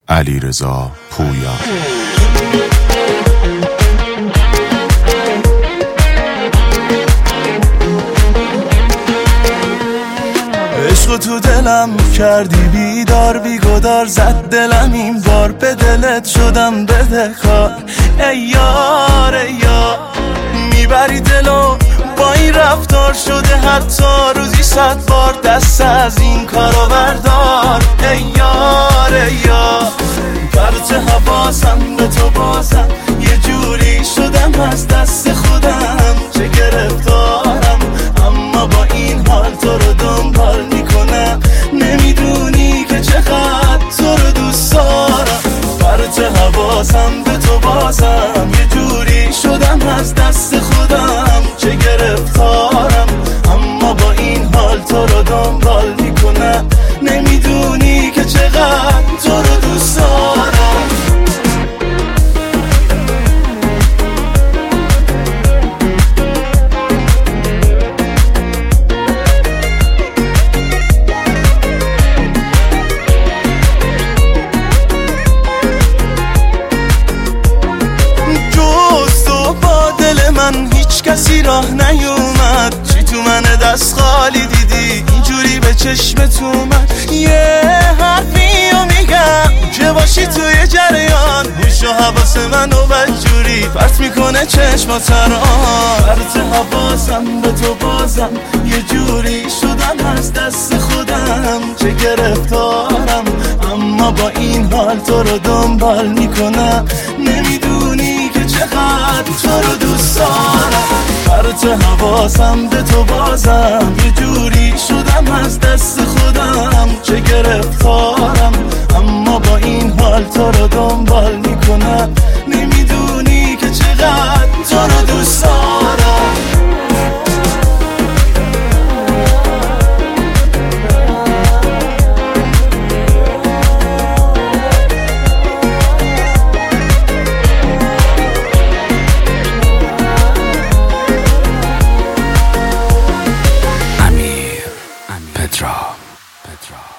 علیرضا پویان. عشق تو دلم کردی بیدار، بیگدار زد دلم این بار، به دلت شدم بدهکار. ای یار ای یار، میبری دلو با این رفتار، شده حتی روزی 100 بار دست از این کارو بردار. ای یار ای یار، پرت حواسم به تو بازم، یه جوری شدم از دست خودم، چه گرفتارم اما با این حال تو رو دنبال میکنم. نمیدونی که چقدر تو رو دوست دارم، پرت حواسم به تو بازم، یه جوری شدم از دست خودم، چه گرفتارم اما با این حال تو رو دنبال میکنم. نمیدونی که چقدر تو رو دوست دارم. هیچ کسی راه نیومد، چی تو من دست خالی دیدی اینجوری به چشمت اومد. یه حرفیو میگم که باشی توی جریان، هوش و حواس منو بدجوری پرت میکنه چشمات ران. پرت حواسم به تو بازم، یه جوری شدم از دست خودم، چه گرفتارم اما با این حال تو رو دنبال میکنم. نمیدونی که چقدر تو رو دوست دارم، پرت حواسم به تو بازم، یه جوری شدم از دست خودم، چه گرفتارم اما با این حال تو رو دنبال میکنم. نمیدونی که چقدر تو رو دوست دارم. Petra.